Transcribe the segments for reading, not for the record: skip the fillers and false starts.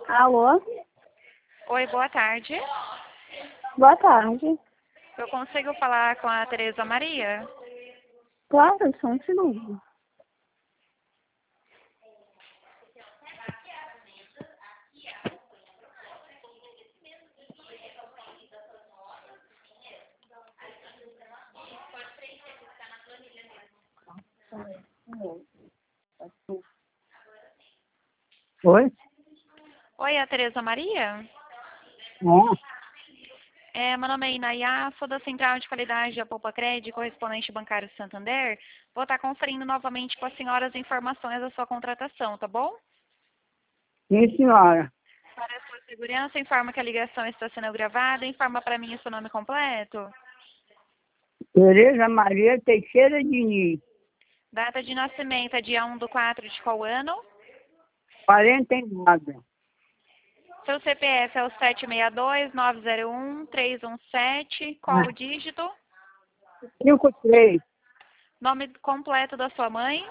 Alô? Oi, boa tarde. Boa tarde. Eu consigo falar com a Tereza Maria? Claro, só um segundo. Oi? Oi, a Tereza Maria? Meu nome é Inayá, sou da Central de Qualidade da Poupa Crédito, correspondente bancário Santander. Vou estar conferindo novamente com a senhora as informações da sua contratação, tá bom? Sim, senhora. Para a sua segurança, informa que a ligação está sendo gravada. Informa para mim o seu nome completo. Tereza Maria Teixeira Diniz, Data de nascimento é dia 1/4 de qual ano? 49. Seu CPF é o 762-901-317. Qual o dígito? 53. Nome completo da sua mãe?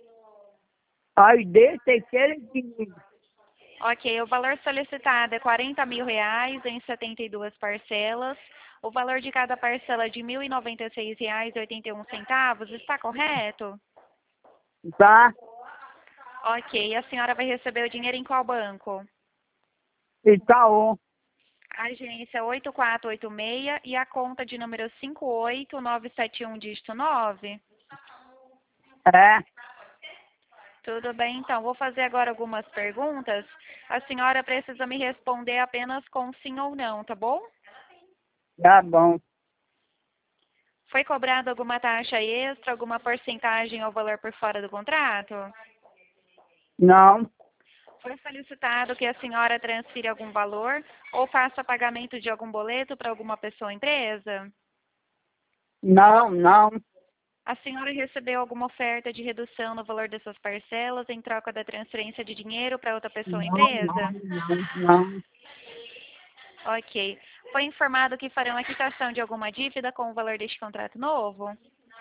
Aide Teixeira Diniz. Ok, o valor solicitado é R$ 40.000 em 72 parcelas. O valor de cada parcela é de R$ 1.096,81. Está correto? Tá? Ok, a senhora vai receber o dinheiro em qual banco? Itaú. Agência 8486 e a conta de número 58971, dígito 9. É. Tudo bem, então. Vou fazer agora algumas perguntas. A senhora precisa me responder apenas com sim ou não, tá bom? Tá bom. Foi cobrada alguma taxa extra, alguma porcentagem ou valor por fora do contrato? Não. Foi solicitado que a senhora transfira algum valor ou faça pagamento de algum boleto para alguma pessoa ou empresa? Não. A senhora recebeu alguma oferta de redução no valor das suas parcelas em troca da transferência de dinheiro para outra pessoa ou empresa? Não. Ok. Foi informado que farão a quitação de alguma dívida com o valor deste contrato novo?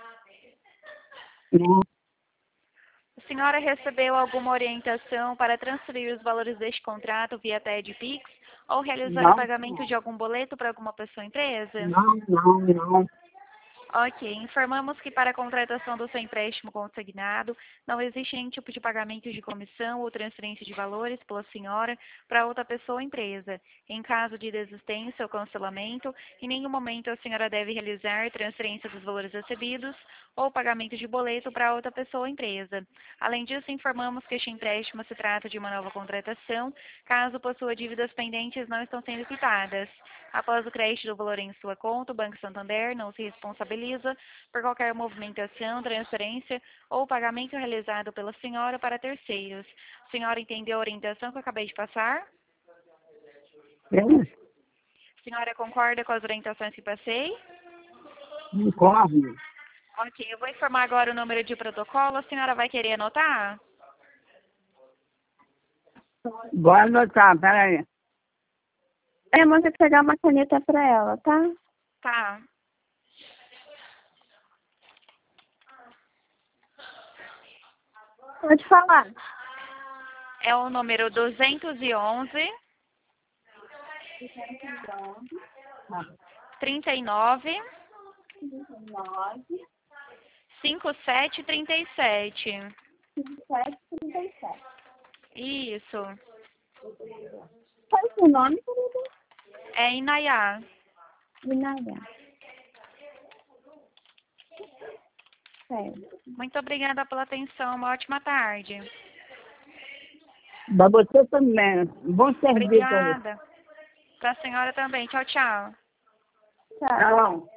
Não. A senhora recebeu alguma orientação para transferir os valores deste contrato via TED Pix ou realizar o Não. pagamento de algum boleto para alguma pessoa ou empresa? Não. Ok. Informamos que para a contratação do seu empréstimo consignado não existe nenhum tipo de pagamento de comissão ou transferência de valores pela senhora para outra pessoa ou empresa. Em caso de desistência ou cancelamento, em nenhum momento a senhora deve realizar transferência dos valores recebidos ou pagamento de boleto para outra pessoa ou empresa. Além disso, informamos que este empréstimo se trata de uma nova contratação, caso possua dívidas pendentes não estão sendo quitadas. Após o crédito do valor em sua conta, o Banco Santander não se responsabiliza por qualquer movimentação, transferência ou pagamento realizado pela senhora para terceiros. A senhora entendeu a orientação que eu acabei de passar? A senhora concorda com as orientações que passei? Concordo. Ok, eu vou informar agora o número de protocolo. A senhora vai querer anotar? Bora anotar, peraí. Eu mando pegar uma caneta pra ela, tá? Tá. Pode falar. É o número 211 39 5737. 5737. Isso. Qual é o seu nome, querida? É Inayá. Inaya. Certo. Muito obrigada pela atenção. Uma ótima tarde. Pra você também. Bom serviço aí. Obrigada. Para a senhora também. Tchau, tchau. Tchau. Tchau.